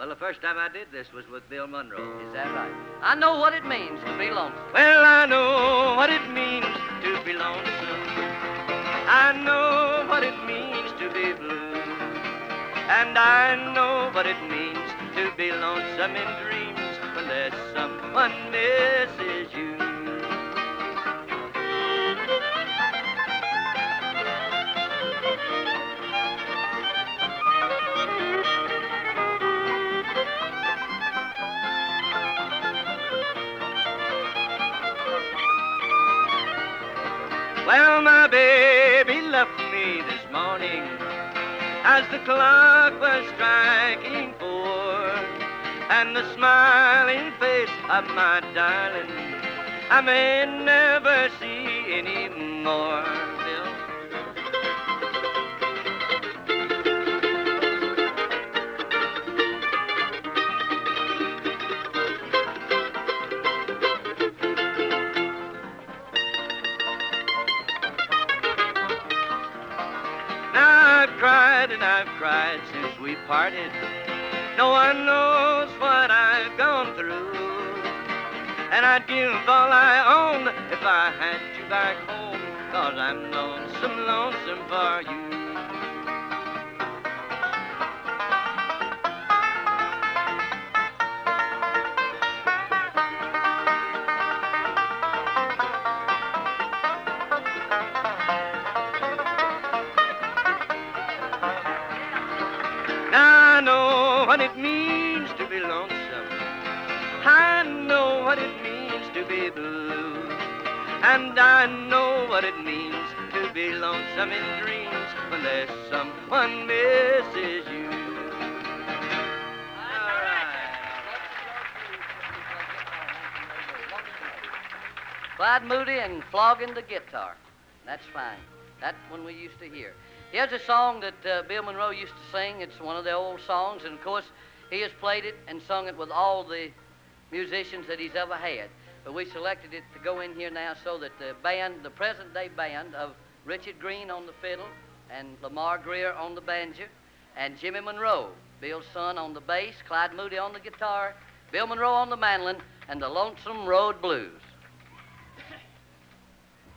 Well, the first time I did this was with Bill Monroe. Is that right? I know what it means to be lonesome. Well, I know what it means to be lonesome. I know what it means to be blue. And I know what it means to be lonesome in dreams when there's someone misses you. Well, my baby left me this morning as the clock was striking 4, and the smiling face of my darling I may never see anymore, Bill. I've cried since we parted. No one knows what I've gone through, and I'd give all I own if I had you back home, 'cause I'm lonesome, lonesome for you. I know what it means to be lonesome. I know what it means to be blue. And I know what it means to be lonesome in dreams when there's someone misses you. All right. Clyde Moody and Flogging the Guitar. That's fine. That's one we used to hear. Here's a song that Bill Monroe used to sing. It's one of the old songs, and of course, he has played it and sung it with all the musicians that he's ever had. But we selected it to go in here now so that the band, the present-day band of Richard Green on the fiddle and Lamar Greer on the banjo, and Jimmy Monroe, Bill's son, on the bass, Clyde Moody on the guitar, Bill Monroe on the mandolin, and the Lonesome Road Blues.